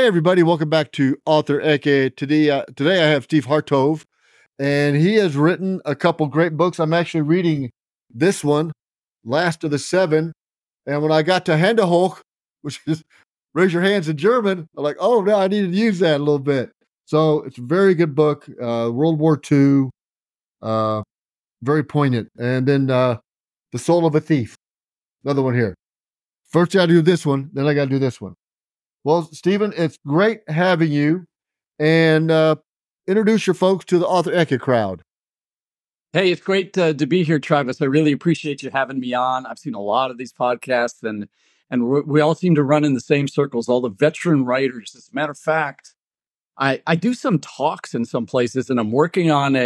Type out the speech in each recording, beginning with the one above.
Hey, everybody. Welcome back to Author Eke. Today I have Steve Hartove, and he has written a couple great books. I'm actually reading this one, Last of the Seven. And when I got to Hände hoch, which is raise your hands in German, I'm like, oh, no, I needed to use that a little bit. So it's a very good book, World War II, very poignant. And then The Soul of a Thief, another one here. First, I got to do this one, then I got to do this one. Well, Stephen, it's great having you, and introduce your folks to the Author Eke crowd. Hey, it's great to be here, Travis. I really appreciate you having me on. I've seen a lot of these podcasts, and we all seem to run in the same circles, all the veteran writers. As a matter of fact, I do some talks in some places, and I'm working on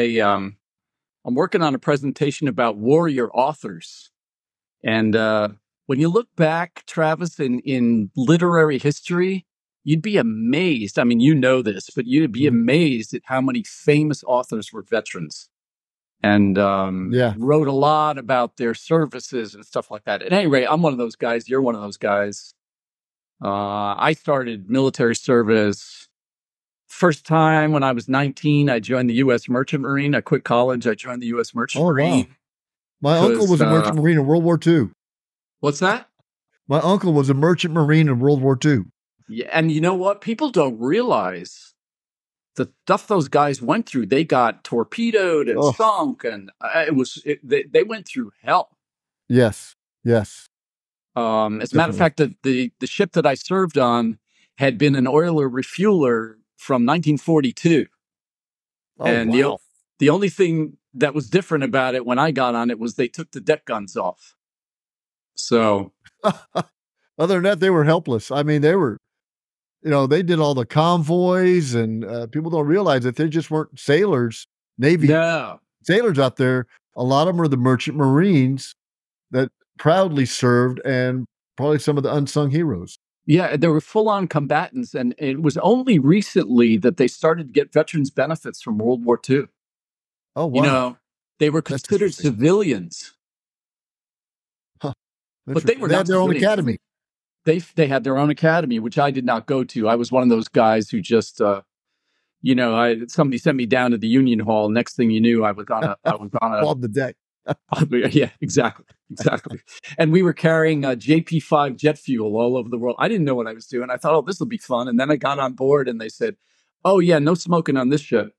a presentation about warrior authors. And when you look back, Travis, in literary history, you'd be amazed. I mean, you know this, but you'd be amazed at how many famous authors were veterans and wrote a lot about their services and stuff like that. At any rate, I'm one of those guys. You're one of those guys. I started military service. First time when I was 19, I joined the U.S. Merchant Marine. I quit college. I joined the U.S. Merchant Marine. Wow. My uncle was a Merchant Marine in World War II. What's that? My uncle was a Merchant Marine in World War II. Yeah, and you know what? People don't realize the stuff those guys went through. They got torpedoed and sunk, and they went through hell. Yes. As a matter of fact, the ship that I served on had been an oiler refueler from 1942. And wow. the only thing that was different about it when I got on it was they took the deck guns off. So, other than that, they were helpless. I mean, they were, they did all the convoys, and people don't realize that they just weren't sailors, Navy sailors out there. A lot of them are the Merchant Marines that proudly served, and probably some of the unsung heroes. Yeah, they were full-on combatants, and it was only recently that they started to get veterans benefits from World War II. Oh, wow. They were considered civilians. Huh. But they had their own academy. They had their own academy, which I did not go to. I was one of those guys who just, somebody sent me down to the Union Hall. Next thing you knew, I was on off the deck. Yeah, exactly. And we were carrying JP5 jet fuel all over the world. I didn't know what I was doing. I thought, oh, this will be fun. And then I got on board, and they said, oh yeah, no smoking on this ship.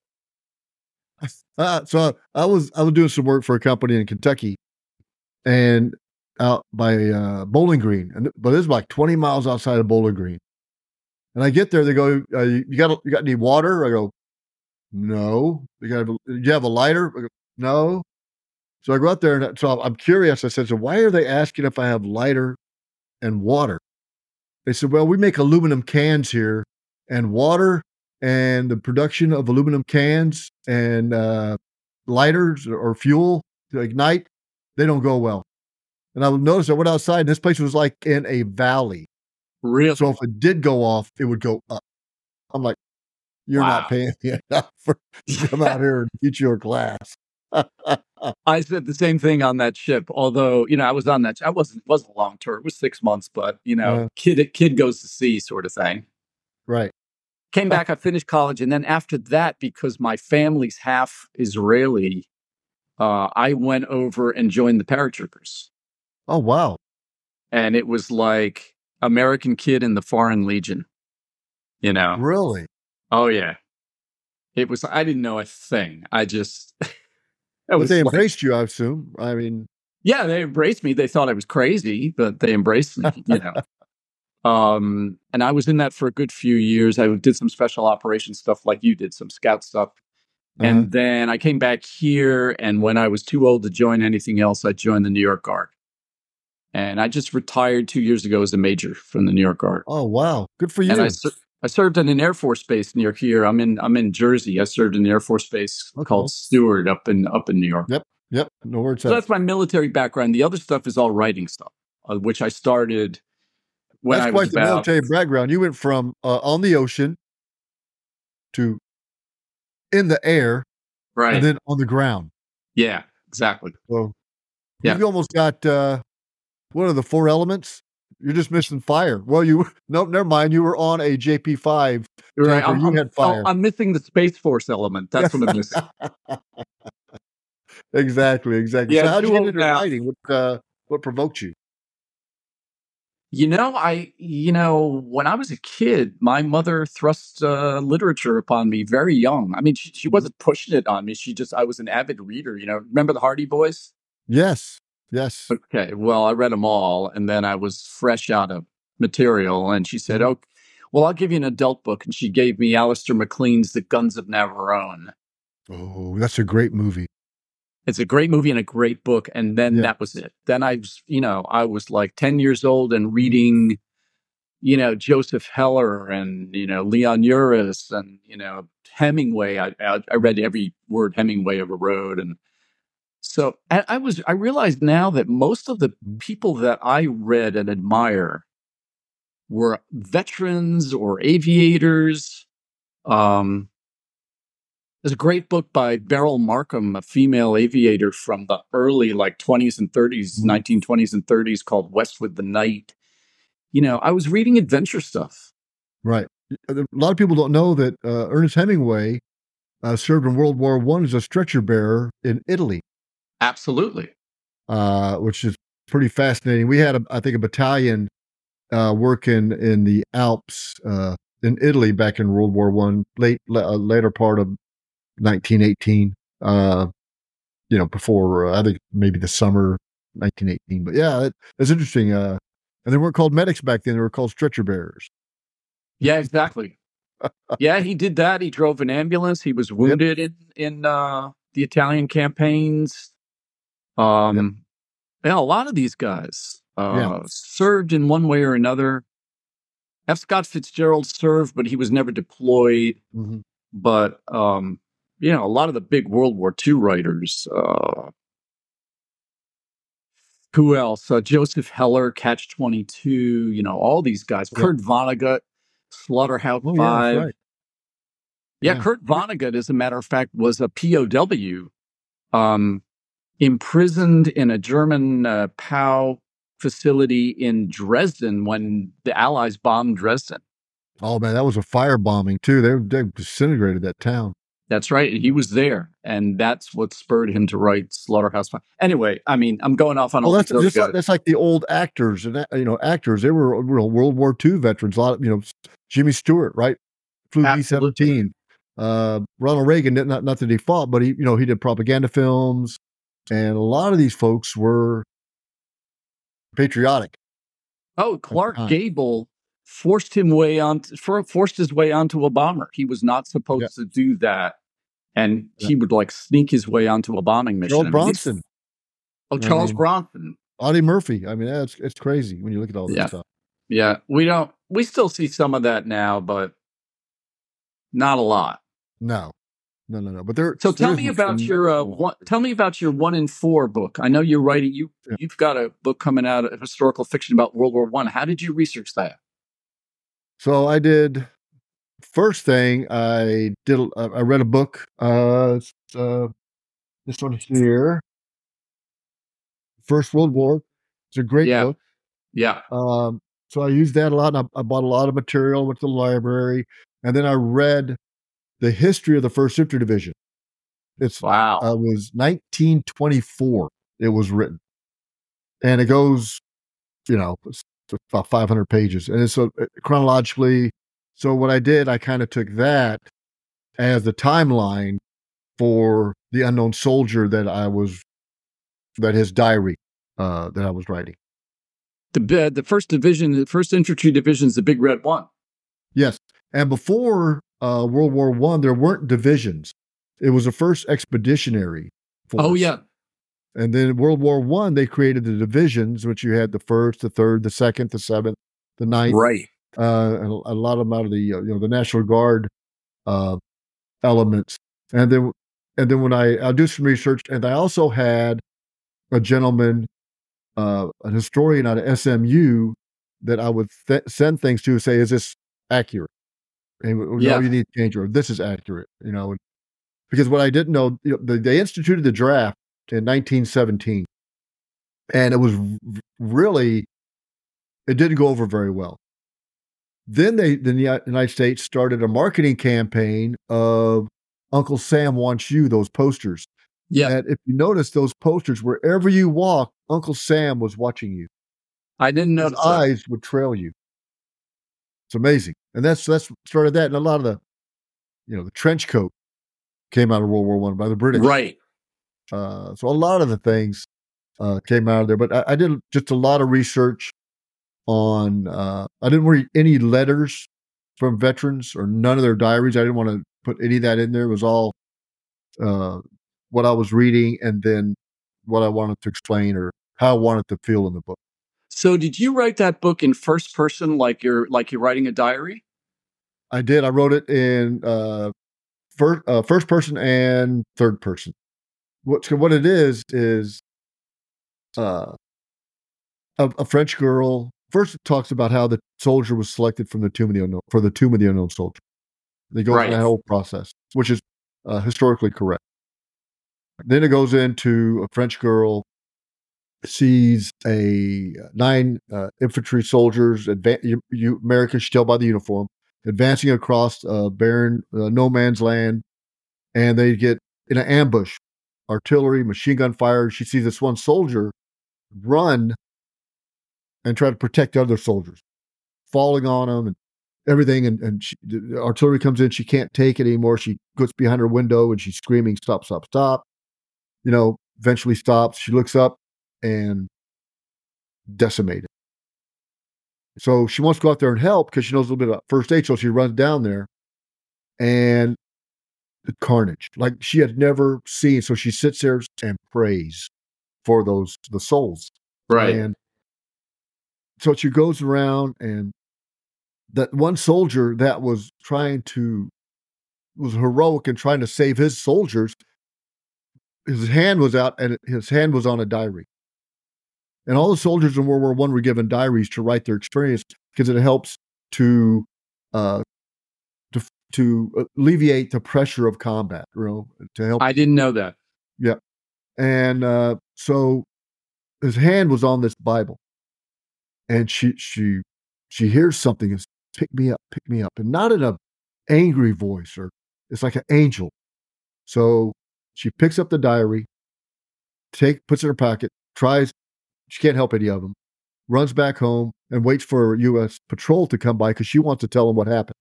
So I was doing some work for a company in Kentucky, and out by Bowling Green, but it's like 20 miles outside of Bowling Green. And I get there, they go, "You got any water?" I go, "No." "Do you have a lighter?" I go, "No." So I go out there, and so I'm curious. I said, "So why are they asking if I have lighter and water?" They said, "Well, we make aluminum cans here, and water and the production of aluminum cans and lighters or fuel to ignite, they don't go well." And I noticed I went outside, and this place was like in a valley. Really? So if it did go off, it would go up. I'm like, you're not paying me enough to come out here and teach your class. I said the same thing on that ship. Although, I was on that. I wasn't a long tour. It was 6 months, but kid goes to sea sort of thing. Right. Came back. I finished college, and then after that, because my family's half Israeli, I went over and joined the paratroopers. Oh wow! And it was like American kid in the Foreign Legion. Really? Oh yeah. It was. I didn't know a thing. I just. But they embraced you, I assume. I mean, yeah, they embraced me. They thought I was crazy, but they embraced me. And I was in that for a good few years. I did some special operations stuff, like you did, some scout stuff. And then I came back here, and when I was too old to join anything else, I joined the New York Guard. And I just retired 2 years ago as a major from the New York Guard. Oh wow, good for you! And I served in an Air Force base near here. I'm in Jersey. I served in the Air Force base called Stewart up in New York. Yep. No words. So that's my military background. The other stuff is all writing stuff, which I started when I was quite the military background. You went from on the ocean to in the air, right, and then on the ground. Yeah, exactly. So you almost got what are the 4 elements? You're just missing fire. Well, nope, never mind. You were on a JP5 Right. tanker. You had fire. I'm missing the Space Force element. That's what I'm missing. Exactly. Yeah, So how did you get old into now. writing? What provoked you? When I was a kid, my mother thrust literature upon me very young. I mean, she wasn't pushing it on me. I was an avid reader. Remember the Hardy Boys? Yes. Okay, well, I read them all, and then I was fresh out of material, and she said, "Oh, well, I'll give you an adult book," and she gave me Alistair MacLean's The Guns of Navarone. Oh, that's a great movie. It's a great movie and a great book, and then that was it. Then I was like 10 years old and reading, Joseph Heller and Leon Uris and Hemingway. I read every word Hemingway ever wrote, and so I realized now that most of the people that I read and admire were veterans or aviators. There's a great book by Beryl Markham, a female aviator from the early 20s and 30s, 1920s and 30s, called West with the Night. I was reading adventure stuff. Right. A lot of people don't know that Ernest Hemingway served in World War I as a stretcher bearer in Italy. Absolutely. Which is pretty fascinating. We had, I think, a battalion working in the Alps in Italy back in World War I, later part of 1918. Before I think maybe the summer 1918. But yeah, it's interesting. And they weren't called medics back then; they were called stretcher bearers. Yeah, exactly. Yeah, he did that. He drove an ambulance. He was wounded in the Italian campaigns. Yeah, a lot of these guys served in one way or another. F. Scott Fitzgerald served, but he was never deployed. Mm-hmm. But a lot of the big World War II writers. Who else? Joseph Heller, Catch 22. All these guys. Yeah. Kurt Vonnegut, Slaughterhouse-Five. Yeah, that's right. Yeah, Kurt Vonnegut, as a matter of fact, was a POW, imprisoned in a German POW facility in Dresden when the Allies bombed Dresden. Oh man, that was a firebombing too. They disintegrated that town. That's right. He was there, and that's what spurred him to write Slaughterhouse-Five. Anyway, I mean, I'm going off on all that's just that's like the old actors and actors. They were World War II veterans. A lot of Jimmy Stewart, right? Flew B-17. Ronald Reagan, not that he fought, but he did propaganda films, and a lot of these folks were patriotic. Oh, Clark Gable forced his way onto a bomber. He was not supposed to do that, and he would sneak his way onto a bombing mission. Charles Bronson. Charles Bronson. Audie Murphy. I mean, it's crazy when you look at all this stuff. Yeah, we still see some of that now, but not a lot. No. But tell me about your 1 in 4 book. I know you're writing. You've got a book coming out of historical fiction about World War I. How did you research that? So I did. First thing I did, I read a book. This one here, First World War. It's a great book. Yeah. So I used that a lot. And I bought a lot of material, went to the library, and then I read the history of the 1st Infantry Division. It was 1924. It was written, and it goes, it's about 500 pages, and it's chronologically. So what I did, I kind of took that as the timeline for the unknown soldier that his diary that I was writing. The 1st Division, the 1st Infantry Division is the Big Red One. Yes, and before World War I, there weren't divisions. It was the 1st Expeditionary Force. Oh yeah. And then World War I, they created the divisions, which you had the 1st, the 3rd, the 2nd, the 7th, the 9th. Right. And a lot of them out of the the National Guard elements. And then when I do some research, and I also had a gentleman, an historian out of SMU, that I would send things to say, "Is this accurate?" And no, you need to change, or this is accurate. Because what I didn't know, they instituted the draft in 1917, and it was really It didn't go over very well. Then the United States started a marketing campaign of Uncle Sam Wants You, those posters. Yeah. And if you notice those posters, wherever you walk, Uncle Sam was watching you. I didn't His notice that. eyes would trail you. It's amazing. And that's started that. And a lot of the trench coat came out of World War I by the British. Right. So a lot of the things came out of there. But I did just a lot of research on, I didn't read any letters from veterans or none of their diaries. I didn't want to put any of that in there. It was all what I was reading and then what I wanted to explain or how I wanted to feel in the book. So did you write that book in first person like you're writing a diary? I did. I wrote it in first person and third person. What it is a French girl. First, it talks about how the soldier was selected from the Tomb of the Unknown for the Tomb of the Unknown Soldier. They go through that whole process, which is historically correct. Then it goes into a French girl sees 9 infantry soldiers. America should tell by the uniform, advancing across barren no man's land, and they get in an ambush, artillery, machine gun fire. She sees this one soldier run and try to protect other soldiers, falling on them and everything. And the artillery comes in. She can't take it anymore. She goes behind her window and she's screaming, "Stop, stop, stop." Eventually stops. She looks up and decimated. So she wants to go out there and help because she knows a little bit about first aid. So she runs down there and the carnage, like she had never seen. So she sits there and prays for the souls. Right. And so she goes around, and that one soldier that was heroic and trying to save his soldiers, his hand was out and his hand was on a diary. And all the soldiers in World War I were given diaries to write their experience because it helps to alleviate the pressure of combat, to help. I didn't know that. Yeah. And so his hand was on this Bible. And she hears something and says, pick me up. And not in an angry voice, or it's like an angel. So she picks up the diary, puts it in her pocket, tries, she can't help any of them, runs back home and waits for a U.S. patrol to come by because she wants to tell them what happened.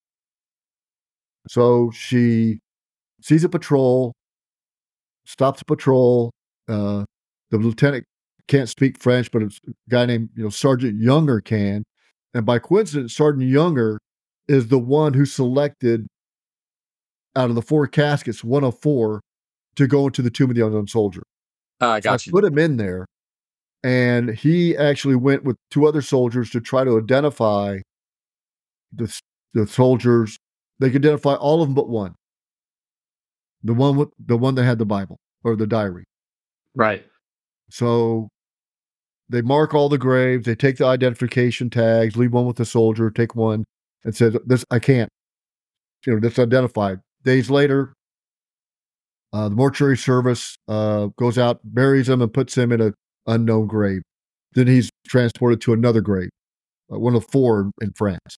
So she sees a patrol, stops the patrol. The lieutenant can't speak French, but it's a guy named Sergeant Younger can. And by coincidence, Sergeant Younger is the one who selected out of the 4 caskets, 1 of 4, to go into the Tomb of the Unknown Soldier. I got So you. I put him in there, and he actually went with 2 other soldiers to try to identify the soldiers. They could identify all of them but one. The one that had the Bible or the diary. Right. So they mark all the graves. They take the identification tags, leave one with the soldier, take one, and said, "This I can't. This identified." Days later, the mortuary service goes out, buries him, and puts him in an unknown grave. Then he's transported to another grave, one of 4 in France.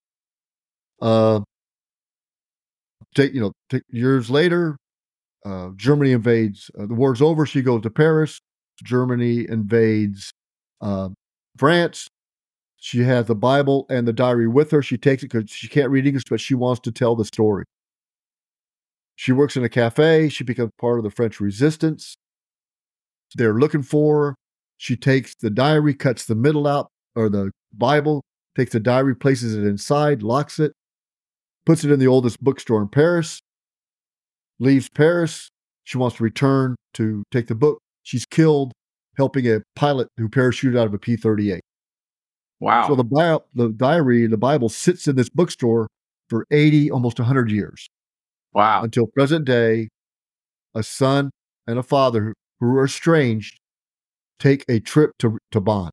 Take years later, Germany invades. The war's over. She goes to Paris. Germany invades France. She has the Bible and the diary with her. She takes it because she can't read English, but she wants to tell the story. She works in a cafe. She becomes part of the French resistance. They're looking for her. She takes the diary, cuts the middle out, or the Bible, takes the diary, places it inside, locks it, puts it in the oldest bookstore in Paris, leaves Paris. She wants to return to take the book. She's killed helping a pilot who parachuted out of a P-38. Wow. So the diary, the Bible, sits in this bookstore for 80, almost 100 years. Wow. Until present day, a son and a father who are estranged take a trip to Bonn.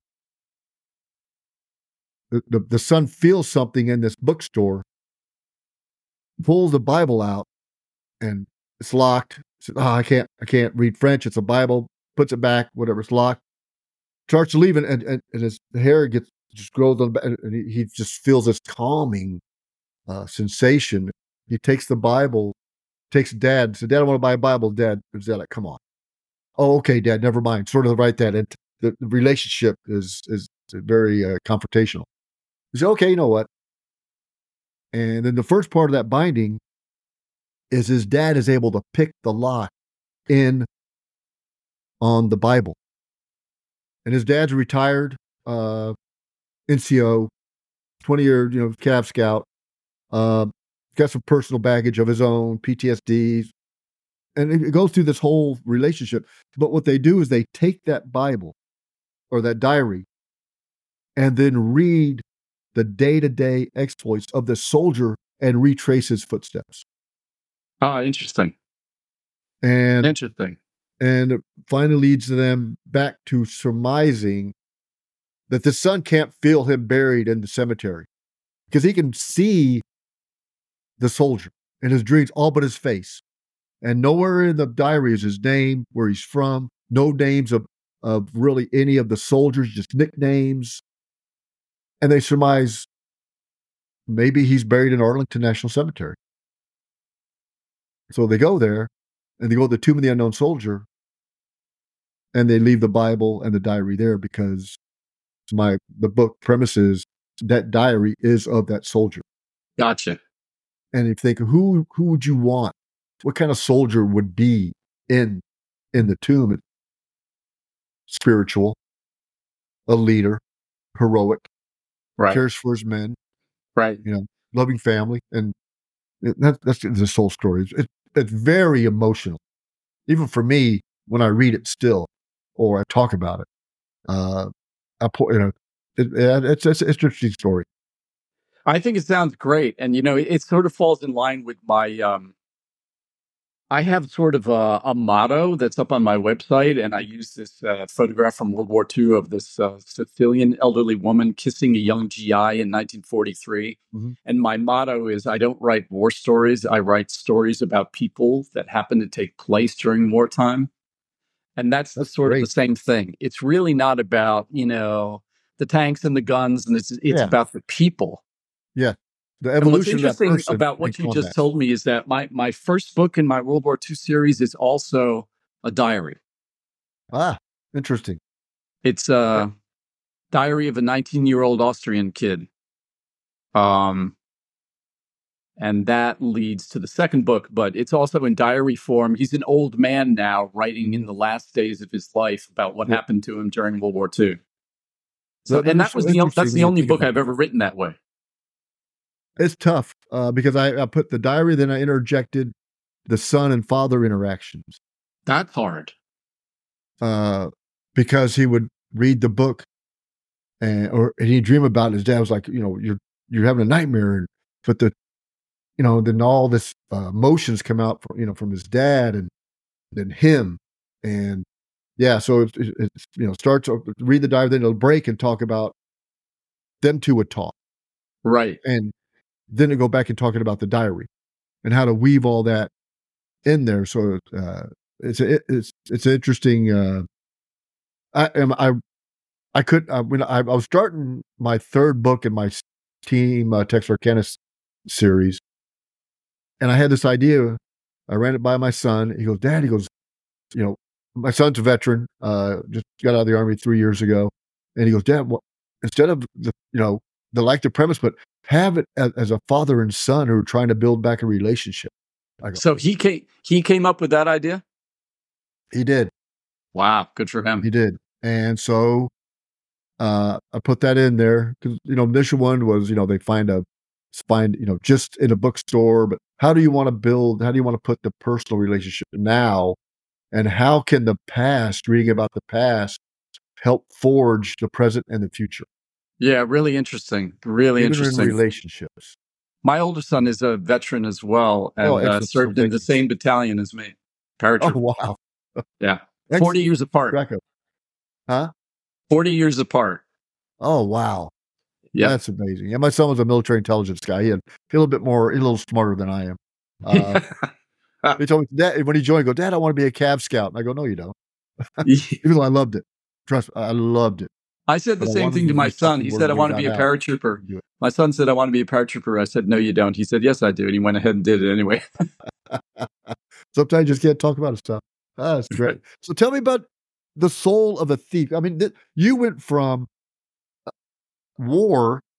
The son feels something in this bookstore, pulls the Bible out, and it's locked. Says, I can't read French. It's a Bible. Puts it back, whatever, it's locked. Starts to leave, and his hair gets just grows on, and he just feels this calming sensation. He takes the Bible, takes Dad, said, "Dad, I want to buy a Bible." Dad, like, "Come on." "Oh, okay, Dad, never mind." Sort of right that. And the relationship is very confrontational. He said, "Okay, you know what?" And then the first part of that binding is his dad is able to pick the lock in on the Bible. And his dad's retired NCO, 20-year, Cav Scout, got some personal baggage of his own, PTSD, and it goes through this whole relationship. But what they do is they take that Bible or that diary and then read the day-to-day exploits of the soldier and retrace his footsteps. Interesting. And Interesting. And it finally leads them back to surmising that the son can't feel him buried in the cemetery because he can see the soldier in his dreams, all but his face. And nowhere in the diary is his name, where he's from, no names of really any of the soldiers, just nicknames. And they surmise maybe he's buried in Arlington National Cemetery. So they go there and they go to the Tomb of the Unknown Soldier, and they leave the Bible and the diary there because the book premises that diary is of that soldier. Gotcha. And if you think, who would you want? What kind of soldier would be in the tomb? Spiritual, a leader, heroic, Right. cares for his men, right? Loving family, and that's the whole story. It's very emotional, even for me when I read it still, or I talk about it. It's an interesting story. I think it sounds great, and it sort of falls in line with my. I have sort of a motto that's up on my website, and I use this photograph from World War II of this Sicilian elderly woman kissing a young GI in 1943. Mm-hmm. And my motto is, I don't write war stories. I write stories about people that happen to take place during wartime. And that's sort great. of the same thing. It's really not about, the tanks and the guns, and it's about the people. Yeah. The evolution and what's interesting of that person about what you just told me is that my first book in my World War II series is also a diary. Ah, interesting. It's a diary of a 19-year-old Austrian kid. And that leads to the second book, but it's also in diary form. He's an old man now, writing in the last days of his life about what happened to him during World War II. So, and that's the only book I've ever written that way. It's tough because I put the diary, then I interjected the son and father interactions. That's hard. Because he would read the book and he'd dream about it. His dad was like, you're having a nightmare. But then all this emotions come out from his dad and then him. And yeah, so it starts to read the diary, then it'll break and talk about them two would talk. Right. And then it go back and talking about the diary and how to weave all that in there. So it's interesting. When I was starting my third book in my Team Texarkana series, and I had this idea. I ran it by my son. He goes, "Dad," he goes, my son's a veteran, just got out of the Army 3 years ago, and he goes, "Dad, instead of the premise, but have it as a father and son who are trying to build back a relationship." So he came up with that idea? He did. Wow, good for him. He did. And so I put that in there because, the initial one was, they find just in a bookstore, but how do you want to put the personal relationship now? And how can reading about the past, help forge the present and the future? Yeah, really interesting. Really Even interesting. in relationships. My older son is a veteran as well, and served in the same battalion as me. Paratrooper. Oh, wow. Yeah. 40 years apart. Huh? 40 years apart. Oh, wow. Yeah. That's amazing. Yeah, my son was a military intelligence guy. He had a little smarter than I am. He told me, Dad, when he joined, go, "Dad, I want to be a Cav Scout." And I go, "No, you don't." Even though I loved it. Trust me, I loved it. I said the but I same wanted thing to to my do son. something He where said, I when we want to got be a out, paratrooper. do it. My son said, I want to be a paratrooper. I said, no, you don't. He said, yes, I do. And he went ahead and did it anyway. Sometimes you just can't talk about stuff. That's great. So tell me about The Soul of a Thief. I mean, you went from war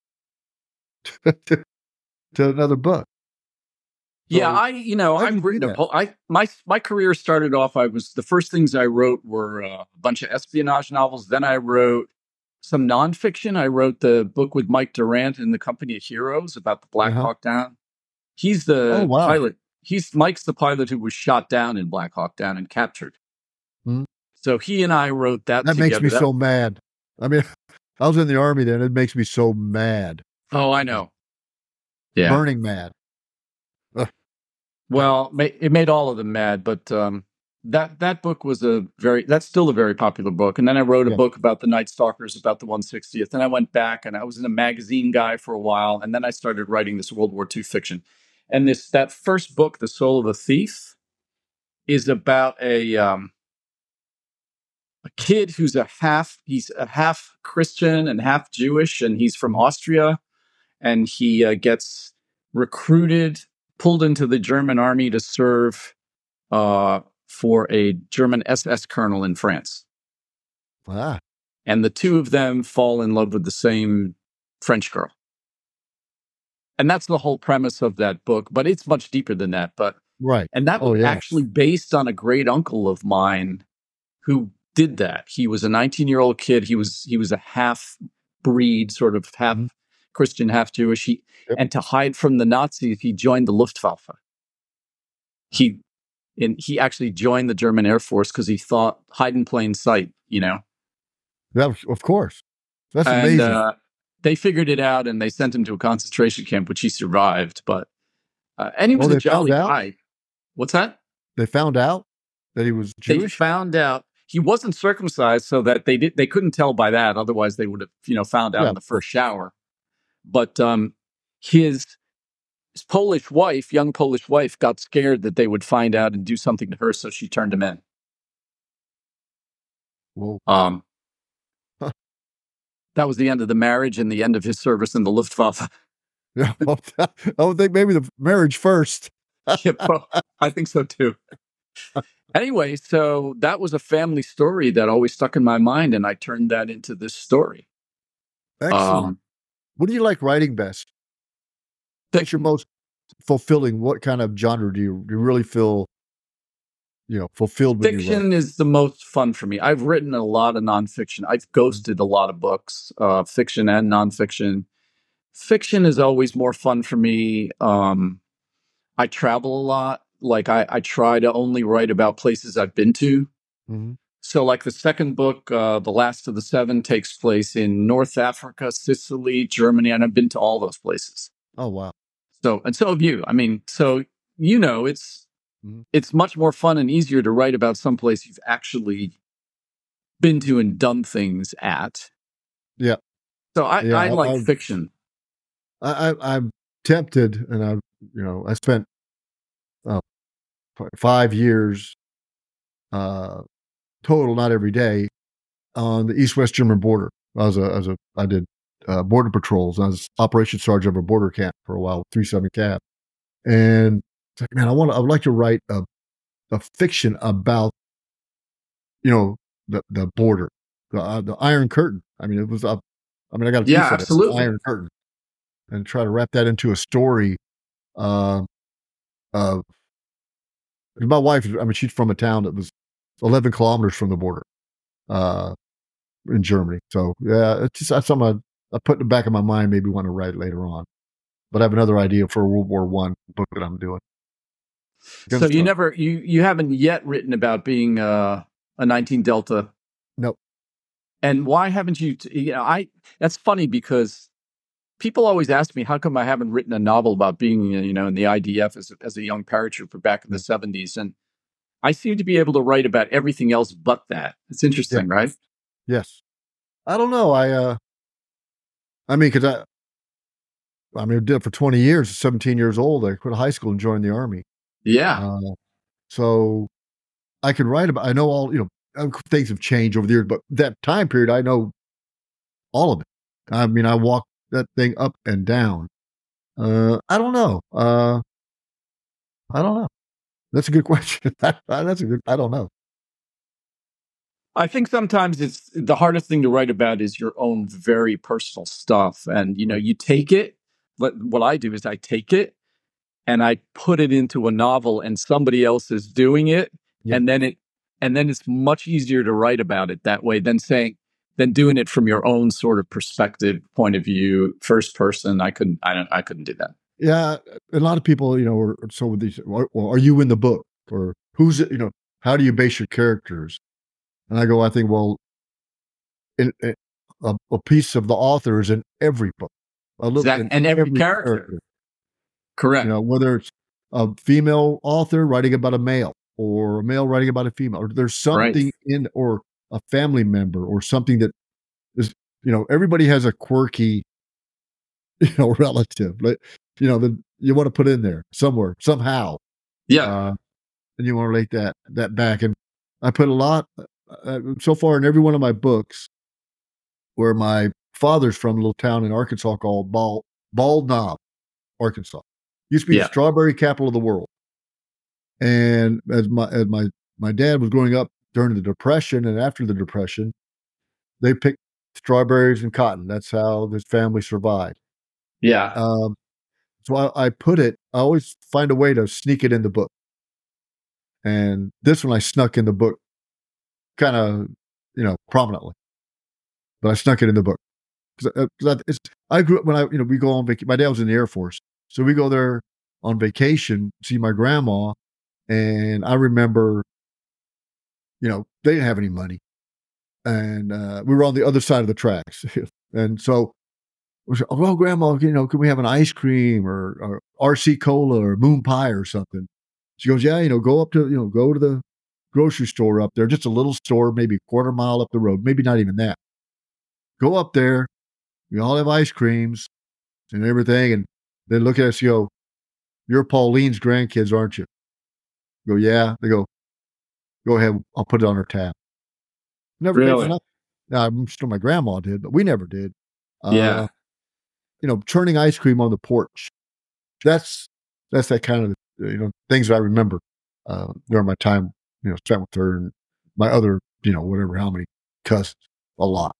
to another book. Yeah, So why did I've you do written that? my career started off. The first things I wrote were a bunch of espionage novels. Then I wrote some nonfiction. I wrote the book with Mike Durant in the Company of Heroes about the Black Uh-huh. Hawk Down. He's Oh, the wow. pilot. Mike's the pilot who was shot down in Black Hawk Down and captured. Mhm. So he and I wrote that That makes together. me so mad. I mean, I was in the Army then. It makes me so mad. Oh, I know. Yeah. Burning mad. Ugh. Well, it made all of them mad, but that book was that's still a very popular book. And then I wrote a Yeah. book about the Night Stalkers, about the 160th. And I went back and I was in a magazine guy for a while, and then I started writing this World War II fiction. And that first book, The Soul of a Thief, is about a kid who's he's a half Christian and half Jewish, and he's from Austria, and he gets recruited, pulled into the German army to serve for a German SS colonel in France. Ah. And the two of them fall in love with the same French girl. And that's the whole premise of that book, but it's much deeper than that. Right. And that was actually based on a great uncle of mine who did that. He was a 19-year-old kid. He was a half breed, sort of half Christian, half Jewish. And to hide from the Nazis, he joined the Luftwaffe. He actually joined the German Air Force because he thought hide in plain sight, Yeah, of course. That's amazing. They figured it out and they sent him to a concentration camp, which he survived. And he was a jolly guy. What's that? They found out that he was Jewish? They found out he wasn't circumcised, so that they couldn't tell by that. Otherwise, they would have found out in the first shower. But his Polish wife, young Polish wife, got scared that they would find out and do something to her, so she turned him in. Whoa. That was the end of the marriage and the end of his service in the Luftwaffe. Yeah, I would think maybe the marriage first. Yeah, well, I think so too. Anyway, so that was a family story that always stuck in my mind, and I turned that into this story. Excellent. What do you like writing best? What's your most fulfilling? What kind of genre do you really feel, fulfilled when you write? Fiction is the most fun for me. I've written a lot of nonfiction. I've ghosted a lot of books, fiction and nonfiction. Fiction is always more fun for me. I travel a lot. Like I try to only write about places I've been to. Mm-hmm. So like the second book, The Last of the Seven, takes place in North Africa, Sicily, Germany, and I've been to all those places. Oh, wow. So have you. I mean, it's much more fun and easier to write about someplace you've actually been to and done things at. Yeah. So I like fiction. I'm tempted, and I spent 5 years total, not every day, on the East-West German border. I did border patrols. I was operations sergeant of a border camp for a while with 370 Cav. And it's like, man, I would like to write a fiction about, the border, the Iron Curtain. I mean, I got a piece of absolutely. the Iron Curtain, and try to wrap that into a story. Of my wife, she's from a town that was 11 kilometers from the border, in Germany. So yeah, that's something I put in the back of my mind. Maybe want to write later on, but I have another idea for a World War I book that I'm doing. So you haven't yet written about being a 19 Delta. Nope. And why haven't you? That's funny because people always ask me, how come I haven't written a novel about being, in the IDF as a young paratrooper back in the 70s? And I seem to be able to write about everything else but that. It's interesting, right? Yes. I don't know. Because I did it for 20 years, 17 years old. I quit high school and joined the Army. Yeah. So I could write about, I know all, things have changed over the years, but that time period, I know all of it. I mean, I walked that thing up and down. I don't know. I don't know. That's a good question. That's a good. I don't know. I think sometimes it's the hardest thing to write about is your own very personal stuff. And, Right. you take it. What I do is I take it and I put it into a novel and somebody else is doing it. Yeah. And then it's much easier to write about it that way than doing it from your own sort of perspective, point of view, first person. I couldn't do that. Yeah. A lot of people, are so with these. Well, are you in the book, or who's it? How do you base your characters? And I think, well, a piece of the author is in every book, a little in And every every character. character. Correct. Whether it's a female author writing about a male, or a male writing about a female, or there's Right. something or a family member, or something that is, everybody has a quirky, relative, that you want to put in there somewhere, somehow, Yeah. and you want to relate that back. And I put a lot so far in every one of my books, where my father's from, a little town in Arkansas called Bald Knob, Arkansas. Used to be the Yeah. strawberry capital of the world. And as my dad was growing up during the Depression and after the Depression, they picked strawberries and cotton. That's how this family survived. Yeah. So I put it. I always find a way to sneak it in the book. And this one I snuck in the book, kind of, prominently. But I snuck it in the book because I grew up when we go on vacation. My dad was in the Air Force, so we go there on vacation, see my grandma, and I remember, they didn't have any money, and we were on the other side of the tracks, and so we said, "Oh, well, Grandma, can we have an ice cream or RC cola or moon pie or something?" She goes, "Yeah, go to the grocery store up there, just a little store, maybe a quarter mile up the road, maybe not even that. Go up there. We all have ice creams and everything." And they look at us, go, "You're Pauline's grandkids, aren't you?" We go, "Yeah." They go ahead. I'll put it on her tab. Never paid for Really? nothing. Now, I'm sure my grandma did, but we never did. Yeah. Churning ice cream on the porch. That's that kind of, things that I remember during my time, spent with her and my other, whatever, how many cousins, a lot.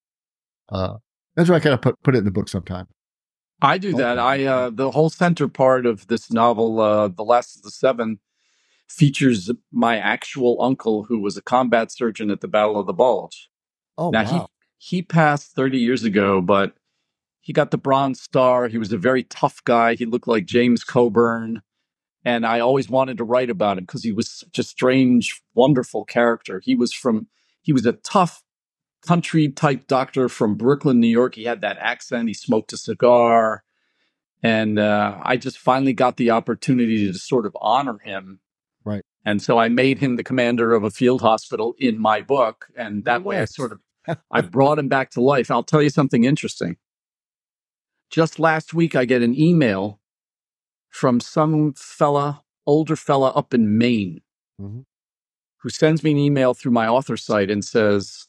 That's why I kind of put it in the book sometime. I do that. The whole center part of this novel, The Last of the Seven, features my actual uncle who was a combat surgeon at the Battle of the Bulge. Oh, Now wow. he passed 30 years ago, but he got the Bronze Star. He was a very tough guy. He looked like James Coburn, and I always wanted to write about him because he was such a strange, wonderful character. He was a tough country type doctor from Brooklyn, New York. He had that accent. He smoked a cigar. And I just finally got the opportunity to sort of honor him. Right. And so I made him the commander of a field hospital in my book. And that way I brought him back to life. I'll tell you something interesting. Just last week, I get an email from some older fella up in Maine, who sends me an email through my author site and says,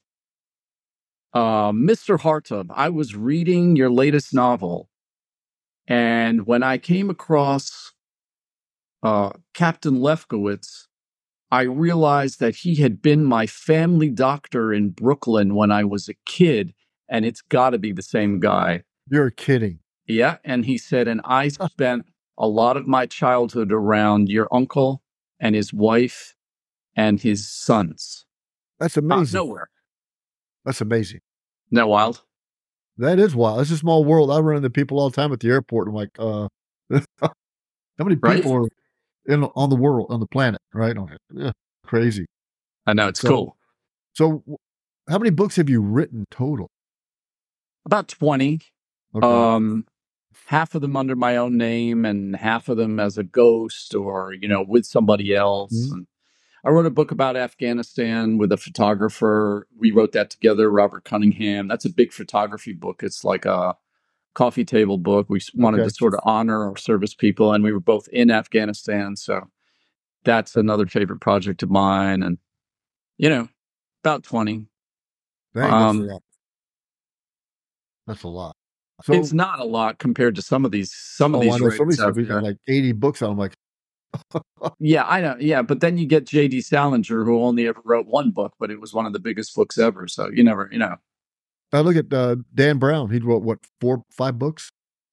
"Mr. Hartub, I was reading your latest novel. And when I came across Captain Lefkowitz, I realized that he had been my family doctor in Brooklyn when I was a kid, and it's got to be the same guy." You're kidding. Yeah. And he said, "And I spent a lot of my childhood around your uncle and his wife and his sons." That's amazing. Nowhere. That's amazing. Isn't that wild? That is wild. It's a small world. I run into people all the time at the airport. I'm like, how many people are on the planet, right? Yeah, crazy. I know, it's cool. So how many books have you written total? About 20. Okay. Half of them under my own name and half of them as a ghost or, with somebody else. Mm-hmm. And I wrote a book about Afghanistan with a photographer. We wrote that together, Robert Cunningham. That's a big photography book. It's like a coffee table book. We wanted to sort of honor our service people, and we were both in Afghanistan. So that's another favorite project of mine. And, about 20. That's a lot. It's So, not a lot compared to some of these I know some of writers these out companies got there. like 80 books out. I'm like, Yeah, I know. Yeah, but then you get J.D. Salinger, who only ever wrote one book, but it was one of the biggest books ever. So you never, I look at Dan Brown. He wrote what, 4, 5 books?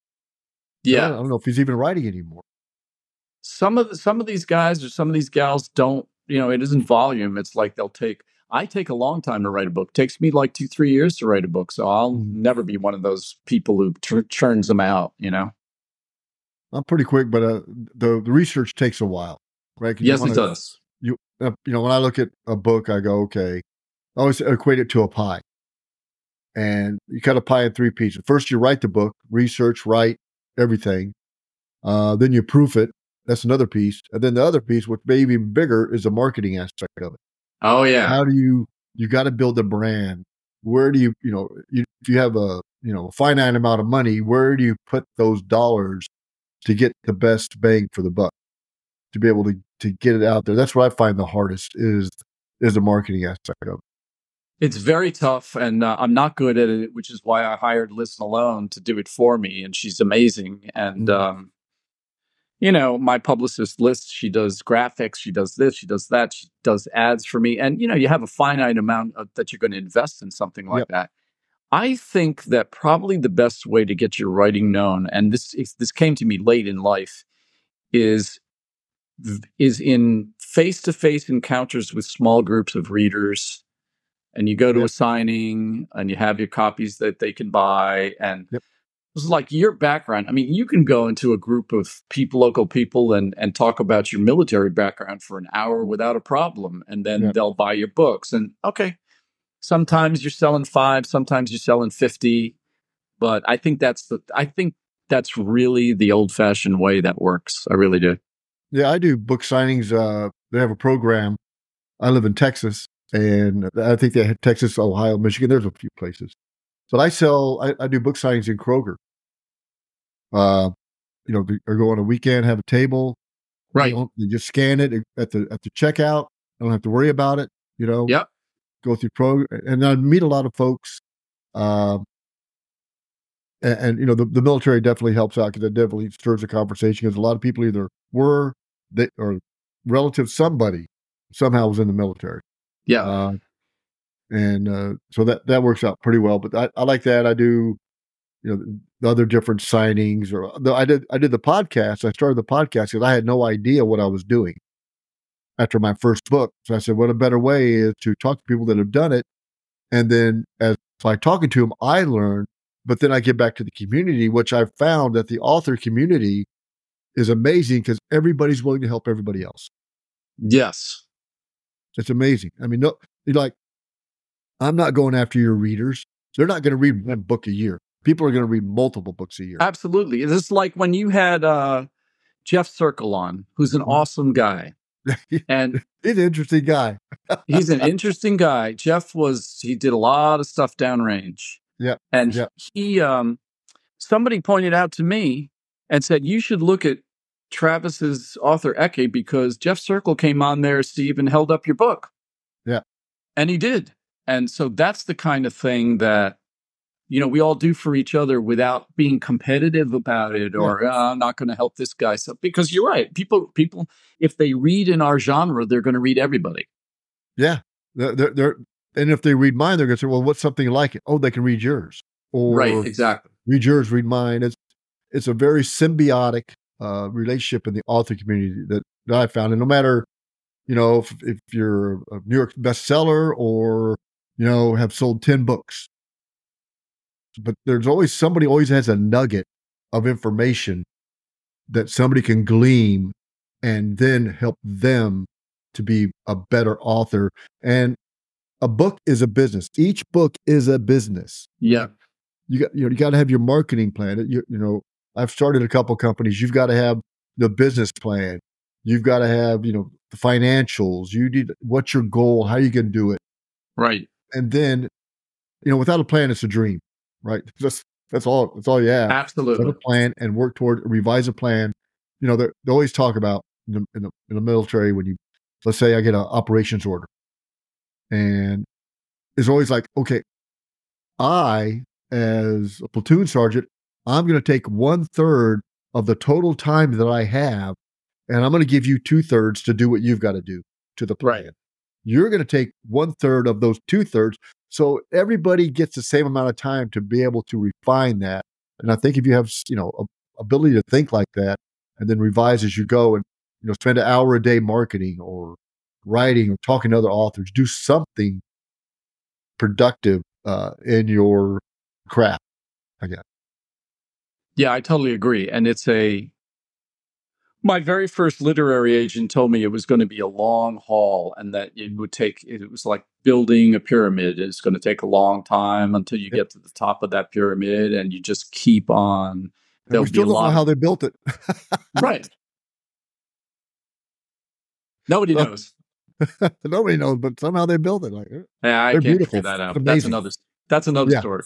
I Yeah. don't know if he's even writing anymore. Some of these guys or some of these gals don't, it isn't volume. It's like I take a long time to write a book. It takes me like 2, 3 years to write a book. So I'll Mhm. never be one of those people who churns them out. I'm pretty quick, but the research takes a while, right? Because you Yes, want it to does. when I look at a book, I go, okay. I always equate it to a pie, and you cut a pie in 3 pieces. First, you write the book, research, write everything. Then you proof it. That's another piece, and then the other piece, which may be even bigger, is the marketing aspect of it. Oh, yeah. How do you got to build a brand? Where do if you have a finite amount of money, where do you put those dollars to get the best bang for the buck, to be able to get it out there? That's what I find the hardest is the marketing aspect of it. It's very tough, and I'm not good at it, which is why I hired Liz Malone to do it for me, and she's amazing. And Mm. my publicist Liz, she does graphics, she does this, she does that, she does ads for me, and you have a finite amount that you're going to invest in something like Yep. that. I think that probably the best way to get your writing known, and this came to me late in life, is in face-to-face encounters with small groups of readers, and you go to a Yep. signing and you have your copies that they can buy. And Yep. it's like your background. I mean, you can go into a group of local people, and talk about your military background for an hour without a problem. And then Yep. they'll buy your books. And okay, sometimes you're selling 5, sometimes you're selling 50. But I think that's really the old fashioned way that works. I really do. Yeah, I do book signings. They have a program. I live in Texas, and I think they have Texas, Ohio, Michigan. There's a few places, but I do book signings in Kroger. Or go on a weekend, have a table. Right. You just scan it at the checkout. I don't have to worry about it. Yep. Go through and I meet a lot of folks. Um, the military definitely helps out because it definitely stirs the conversation because a lot of people either were they or relative somebody somehow was in the military. Yeah. So that works out pretty well. But I like that. I do the other different signings I did the podcast. I started the podcast because I had no idea what I was doing after my first book. So I said, what a better way is to talk to people that have done it. And then by talking to them, I learn, but then I get back to the community, which I've found that the author community is amazing because everybody's willing to help everybody else. Yes. It's amazing. I mean, no, you're like, I'm not going after your readers. They're not going to read one book a year. People are going to read multiple books a year. Absolutely. This is like when you had Jeff Circle on, who's an awesome guy. And he's an interesting guy. he's an interesting guy. He did a lot of stuff downrange. Yeah. And Yeah. he somebody pointed out to me and said, you should look at Travis's author Ecke because Jeff Circle came on there, Steve, and held up your book. Yeah. And he did. And so that's the kind of thing that we all do for each other without being competitive about it or I'm not going to help this guy. So, because you're right. People, if they read in our genre, they're going to read everybody. Yeah. They're and if they read mine, they're going to say, well, what's something like it? Oh, they can read yours. Or right. Exactly. Read yours, read mine. It's a very symbiotic relationship in the author community that I found. And no matter, if you're a New York bestseller or, have sold 10 books, but there's always somebody always has a nugget of information that somebody can glean and then help them to be a better author. And a book is a business. Each book is a business. Yeah. You got to have your marketing plan. I've started a couple companies. You've got to have the business plan. You've got to have, the financials. You need, what's your goal? How you can do it? Right. And then, without a plan, it's a dream, right? That's all you have. Absolutely. Set a plan and work toward, revise a plan. They always talk about in the military when let's say I get an operations order, and it's always like, okay, I as a platoon sergeant, I'm going to take 1/3 of the total time that I have, and I'm going to give you 2/3 to do what you've got to do to the plan. Right. You're going to take 1/3 of those 2/3. So everybody gets the same amount of time to be able to refine that. And I think if you have, ability to think like that and then revise as you go and, spend an hour a day marketing or writing or talking to other authors, do something productive in your craft, I guess. Yeah, I totally agree. And my very first literary agent told me it was going to be a long haul and that it was like building a pyramid. It's going to take a long time until you get to the top of that pyramid and you just keep on. And we still don't know how they built it. Right. Nobody knows. Nobody knows, but somehow they built it. Yeah, I can't beautiful. figure that out. Amazing. That's another story.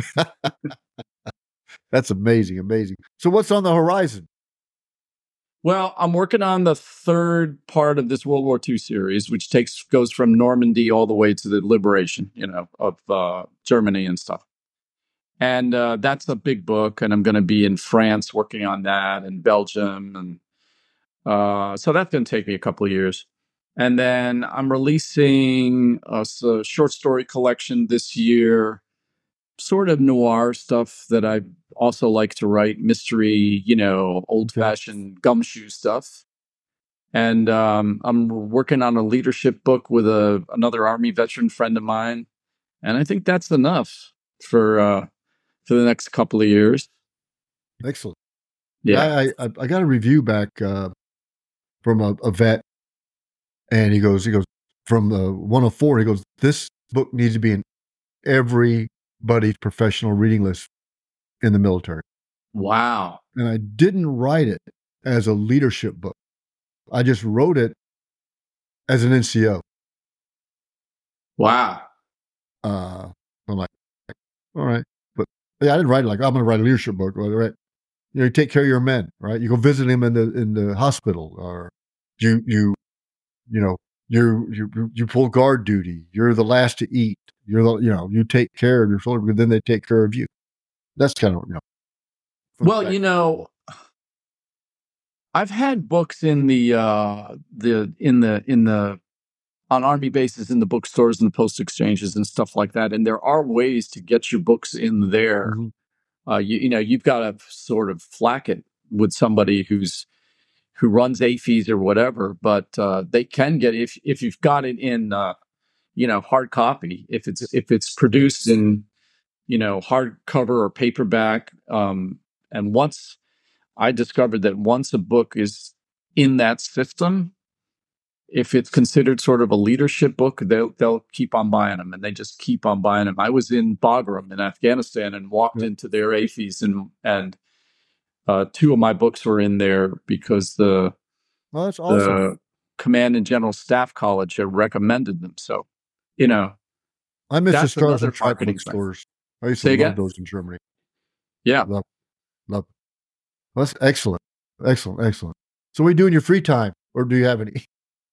That's amazing. So what's on the horizon? Well, I'm working on the third part of this World War II series, which goes from Normandy all the way to the liberation, of Germany and stuff. And that's a big book, and I'm going to be in France working on that, and Belgium, and so that's going to take me a couple of years. And then I'm releasing a short story collection this year, sort of noir stuff that I also like to write, mystery, old-fashioned gumshoe stuff. And I'm working on a leadership book with another Army veteran friend of mine. And I think that's enough for the next couple of years. Excellent. Yeah. I got a review back from a vet, and he goes from 104, he goes, this book needs to be in everybody's professional reading list in the military. Wow. And I didn't write it as a leadership book. I just wrote it as an NCO. Wow. I'm like, all right. But yeah, I didn't write it like, I'm going to write a leadership book. Right? You take care of your men, right? You go visit them in the hospital, or you pull guard duty. You're the last to eat. You take care of your soldiers, but then they take care of you. That's kind of, Well, I've had books in the on Army bases, in the bookstores and the post exchanges and stuff like that. And there are ways to get your books in there. Mm-hmm. You've got to sort of flack it with somebody who runs AFES or whatever, but they can get if you've got it in hard copy, if it's produced in hardcover or paperback. And once I discovered that once a book is in that system, if it's considered sort of a leadership book, they'll keep on buying them, and they just keep on buying them. I was in Bagram in Afghanistan and walked into their AFES, and two of my books were in there because that's awesome. The Command and General Staff College had recommended them. So, I miss the Stars and Stripes bookstores. I used to love those in Germany. Yeah. Love. Well, that's excellent. So what do you do in your free time, or do you have any?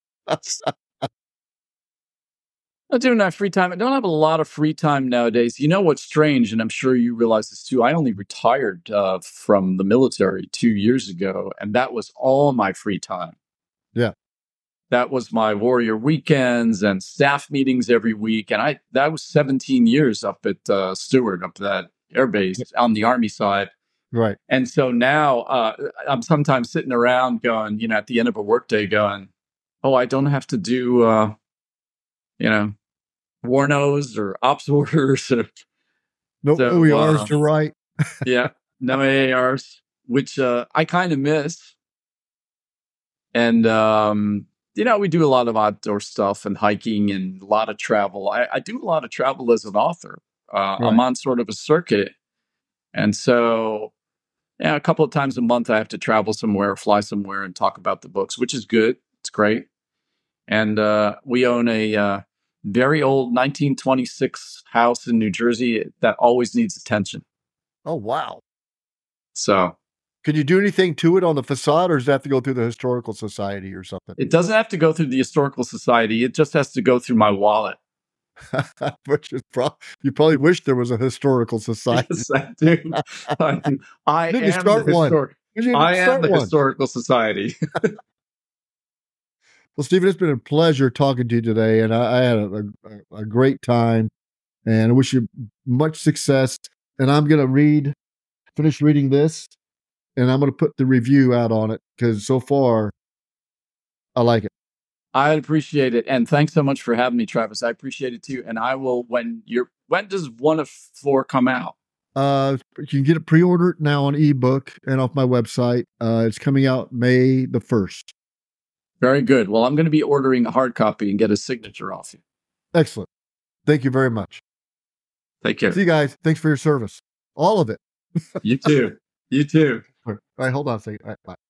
I'm doing that free time. I don't have a lot of free time nowadays. You know what's strange, and I'm sure you realize this too. I only retired from the military 2 years ago, and that was all my free time. Yeah. That was my warrior weekends and staff meetings every week. And that was 17 years up at Stewart, up that air base on the Army side. Right. And so now I'm sometimes sitting around going, at the end of a workday going, oh, I don't have to do, warnos or ops orders. No OERs to write. Yeah, no AARs, which I kind of miss. And, we do a lot of outdoor stuff and hiking and a lot of travel. I do a lot of travel as an author. Right. I'm on sort of a circuit. And so, a couple of times a month, I have to travel somewhere, fly somewhere and talk about the books, which is good. It's great. And we own a very old 1926 house in New Jersey that always needs attention. Oh, wow. So, can you do anything to it on the facade, or does it have to go through the Historical Society or something? It doesn't have to go through the Historical Society. It just has to go through my wallet. Which is you probably wish there was a historical society. Yes, I do. I Didn't you am the start one? historic. You didn't I am start the one. historical society. Well, Stephen, it's been a pleasure talking to you today, and I had a great time, and I wish you much success. And I'm going to finish reading this, and I'm going to put the review out on it because so far I like it. I appreciate it, and thanks so much for having me, Travis. I appreciate it too. And I will when does 1 of 4 come out? You can get it pre-ordered now on ebook and off my website. It's coming out May the 1st. Very good. Well, I'm going to be ordering a hard copy and get a signature off you. Excellent. Thank you very much. Take care. See you guys. Thanks for your service. All of it. You too. You too. All right, hold on a second. All right, bye.